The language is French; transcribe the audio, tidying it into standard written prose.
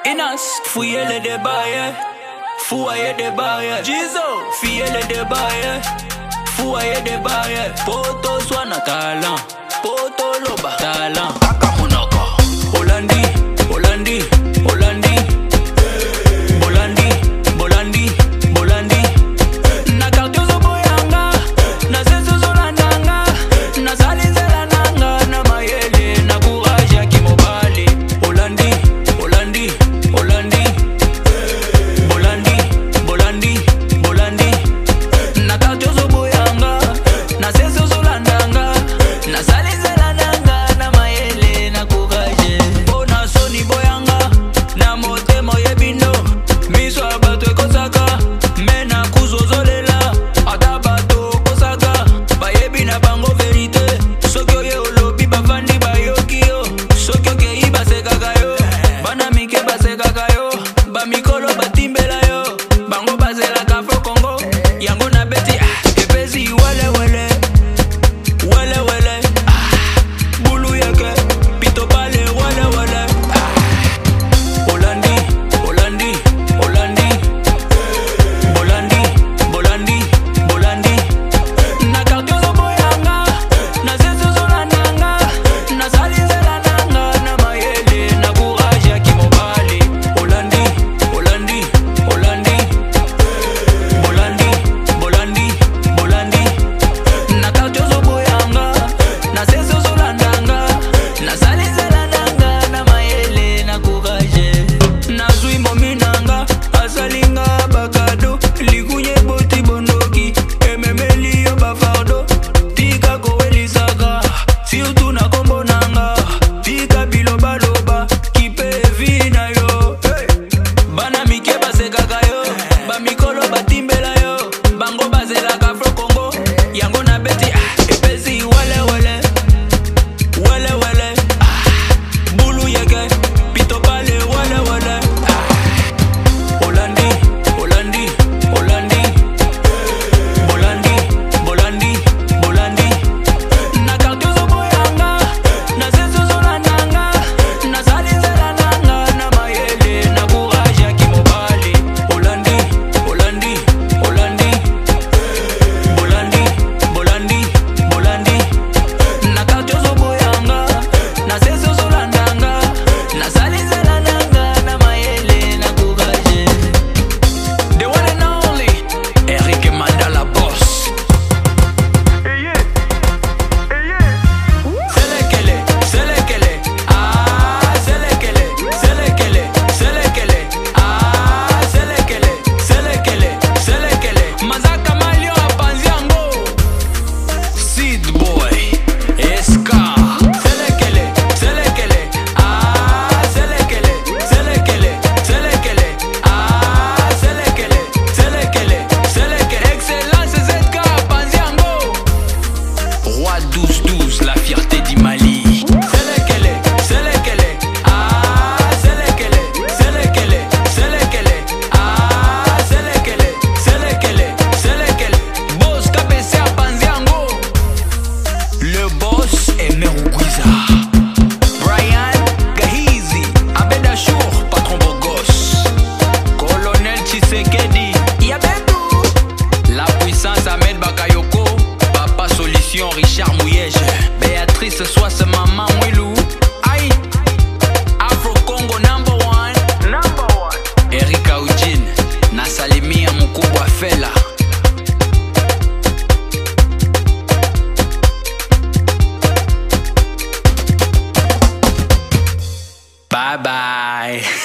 Inas, fouiller les débats, yeah. Fouiller des barrières. Jizo, fouiller les débats, yeah. Fouiller des barrières. Poto swana talent. Poto loba talent. Kaka monoko. Holandi, Holandi, Holandi. Bolandi, Bolandi, Bolandi. Na kartuzo boyanga. Na senso zolandanga. Na salinzela nanga. Na mayele, na courage ya kimobali. Holandi, Holandi, Holandi. Bolandi, Bolandi, Bolandi. Na kartuzo boyanga. Na senso zolandanga. Na salinzela nanga. Na mayele, na courage. Bona soni boyanga. Na motemo yebino. Miso abato ekosaka. Mena kuzozolela. Ata bato kosaka. Bayebi na bango verite. Soki oye olobi bavandi bayoki yo. Soki okei basekaka yo. Bana mike basekaka yo. Bamikolo batimbela yo. Bango bazelaka Afro Congo. Yango na beti epesi wele wele. Wele wele. Bulu yeke. Pito pale wele wele. Holandi, Holandi, Holandi. Bolandi, Bolandi, Bolandi. Na kartuzo boyanga. Na senso zolandanga. Na salinzela nanga. Na mayele, na courage ya kimobali. Holandi, Holandi, Holandi. Bolandi, Bolandi, Bolandi. Na kartuzo boyanga. Na senso zolandanga. Na salinzela nanga. Na mayele, na courage. Na zui mominanga. Asalinga bakado. Likunye boti bondoki. Ememeli yo bafardo. Tika kowelisaka. Surtout na kombo nanga. Tika biloba loba. Kipe vina yo. Hey. Bana mike basekaka yo. Bamikolo batimbela yo. Bango bazelaka Afro Congo. Yango na beti epesi wele wele. Wele wele. Bulu yeke. Pito pale wele wele. Holandi, Holandi, Holandi. Bolandi, Bolandi, Bolandi. Na kartuzo boyanga. Na senso zolandanga. Na salinzela nanga. Na mayele, na courage ya kimobali. Holandi, Holandi, Holandi. Bolandi, Bolandi, Bolandi. Na kartuzo boyanga. Na senso zolandanga. Na salinzela nanga. Na mayele, na courage. The one and only Eric Mandala Boss. Selekele, selekele, ah selekele, selekele, selekele, ah selekele, selekele, selekele. Mazaka Malio Apanziango, Seed Boy, Eska. Selekele, selekele, ah selekele, selekele, selekele, ah selekele, selekele, selekele. Excellence ZK Apanziango. Roi 12-12, la fierté du Mali. Selekele, selekele, ah selekele, selekele, selekele, ah selekele, selekele, selekele. Boss KPC Apanziango. Le boss est Merougwiza. Brian Gahizi, Abed Achour, patron Bogos. Colonel Tshisekedi, Yabedou. La puissance Ahmed Bakayoko. Papa Solution Richard Mouyege. Béatrice Soisse Maman Mwilou. Aïe. Afro Congo number one. Erika Eugene. Nasalimia Mukubwa Fela. Bye bye.